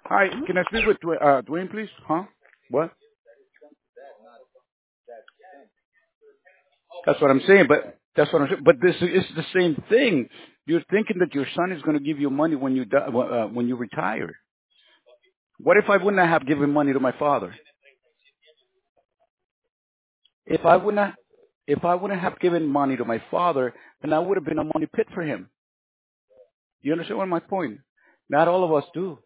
Hi, can I speak with Dwayne, please? Huh? What? That's what I'm saying. But that's what I'm saying. But this is the same thing. You're thinking that your son is going to give you money when you when you retire. What if I wouldn't have given money to my father? If I wouldn't have, if I wouldn't have given money to my father, then I would have been a money pit for him. You understand what my point? Not all of us do.